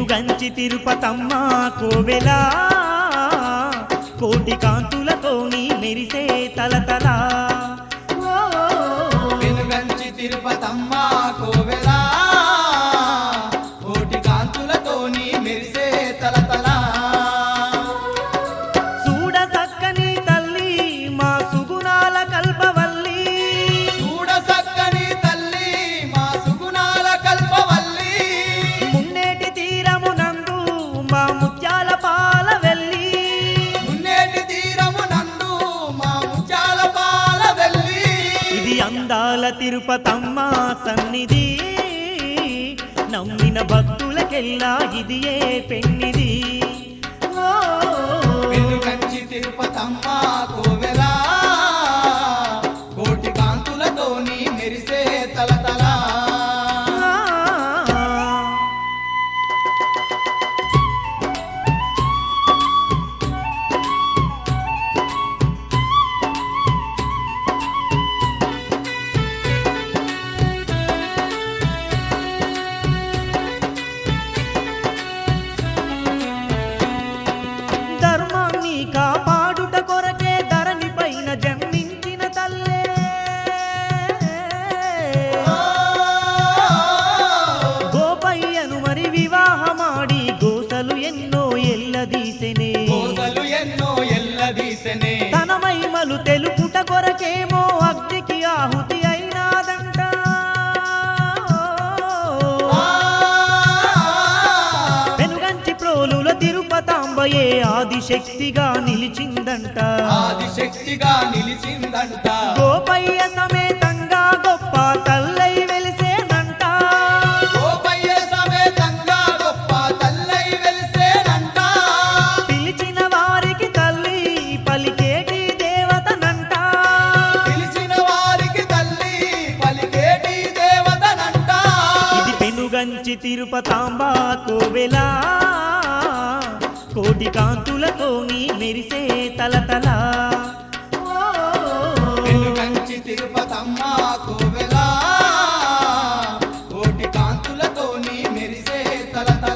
పెనుగంచి తిరుపతమ్మ కోవెలా కోటి కాంతులతోని మెరిసే తలతల పెనుగంచి తిరుపతమ్మ కోవెలా కోటి కాంతులతోని మెరిసే తలతల చూడ చక్కని తల్లి మా సుగుణాల కల్పవల్లి చూడ చక్కని తల్లి మా సుగుణాల కల్పవల్లి మున్నేటి తీరమునందు మా ముత్యాల పాల వెల్లి మున్నేటి తీరమునందు మా ముత్యాల పాల వెల్లి ఇది అందాల తిరుపతమ్మ సన్నిధి నమ్మిన భక్తులకెల్లా ఇదియే పెన్నిది పెనుగంచి తిరుపతమ్మ కోవెలా కోటి కాంతులతోని మెరిసే తలతల ధర్మాన్ని కాపాడుట కొరకే ధరణి పైన జన్మించిన తల్లే గోపయ్యను మరి వివాహమాడి గోసలు ఎన్నో ఎల్లదీసెనే కోసలు ఎన్నో ఎల్లదీసెనే తన మహిమలు తెలుపుట కొరకేమో అగ్నికి ఆహుతి అయినాదంట వెనుగంచి ప్రోలుల తిరుపతాంబయే ఆదిశక్తిగా నిలిచిందంట ఆదిశక్తిగా నిలిచిందంట గోపయ్య సమేతంగా గొప్ప తల్లై వెలిసేనంట గోపయ్య సమేతంగా గొప్ప తల్లై వెలిసేనంట పిలిచిన వారికి తల్లి పలికేటి దేవతనంట పిలిచిన వారికి తల్లి పలికేటి దేవతనంట ఇది పెనుగంచి తిరుపతాంబ కోవెలా కోటి కాంతులతోని మెరిసే తలతల పెనుగంచి తిరుపతమ్మ కోవెలా కోటి కాంతులతోని మెరిసే తలతల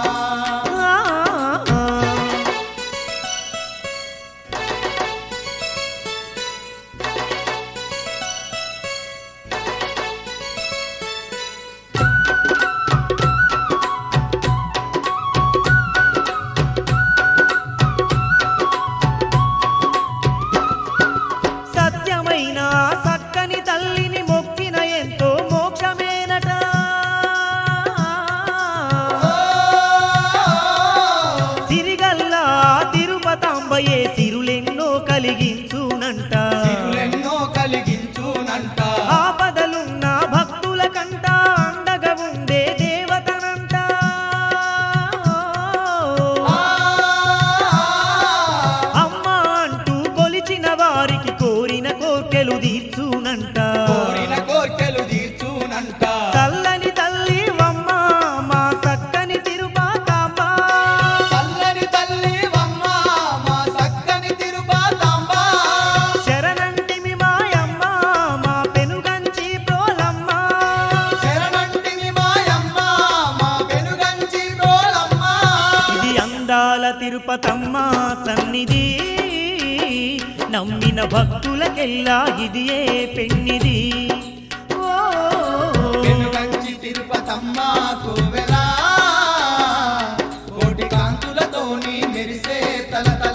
సత్యమైన సక్కని తల్లిని మొక్కిన ఎంతో మోక్షమేనట సిరిగల్లా తిరుపతాంబయే సిరులెన్నో కలిగించునంట సిరులెన్నో కలిగించునంట ఆపదలున్న భక్తుల కంట అండగా ఉండే దేవతనంట అమ్మ అంటూ కొలిచిన వారికి కోరిన కోర్కెలు తీర్చునంట కోరిన కోర్కెలు తీర్చునంట చల్లని తల్లి వమ్మ మా చక్కని తిరుపతాంబ చల్లని తల్లి వమ్మ మా చక్కని తిరుపతమ్మ శరణంటిమి మాయమ్మ మా పెనుగంచి ప్రోలమ్మ శరణంటిని మాయమ్మ మా పెనుగంచి ప్రోలమ్మ ఇది అందాల తిరుపతమ్మ సన్నిధి నమ్మిన భక్తులకెల్లా ఇదియే పెన్నిది పెనుగంచి తిరుపతమ్మ కోవెలా కోటి కాంతులతోని మెరిసే తలతల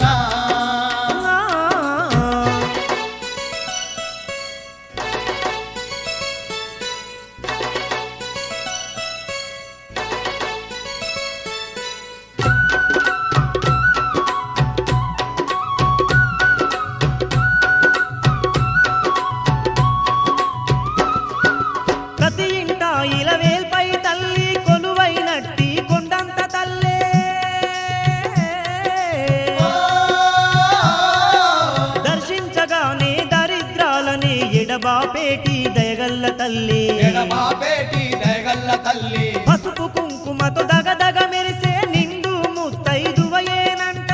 ప్రతి ఇంట ఇలవేల్పై తల్లి కొలువైనట్టి కొండంత తల్లే దర్శించగానే దరిద్రాలనే ఎడబాపేటి దయగల్ల తల్లి ఎడబాపేటి దయగల్ల తల్లి పసుపు కుంకుమతో దగదగ మెరిసే నిండు ముత్తైదువయేనంట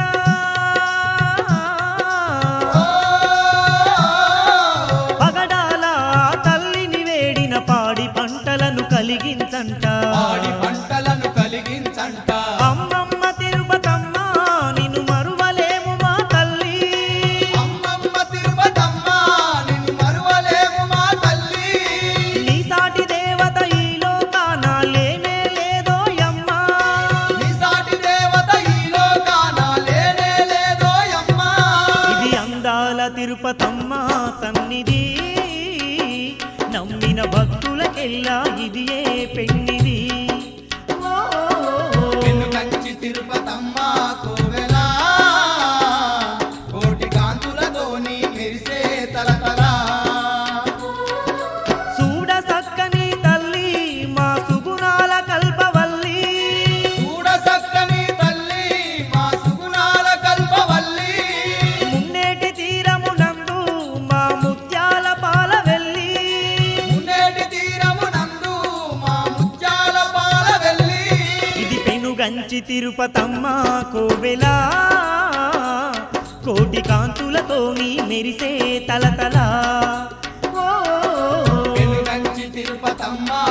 పగడాల తల్లిని వేడిన పాడి పంటలను కలిగించంట పాడి పంటలను కలిగించంట నమ్మిన భక్తులకెల్లా ఇది ఏ పెన్నిది వెనుకంచి తిరుపతమ్మ కోవెల కోటి కాంతులతోని మెరిసే తలతల చూడ సక్కని తల్లి మా సుగుణాల కల్పవల్లి చూడ చక్కని తల్లి మా సుగుణాల కల్పవల్లి మున్నేటి తీరమునందు మా ముత్యాల పాలవెల్లి మున్నేటి తీరమునందు మా ముత్యాల పాలవెల్లి ఇది పెనుగంచి తిరుపతమ్మ కోవెల కోటి కాంతులతోని మెరిసే తలతల వెనుకంచి తిరుపతమ్మ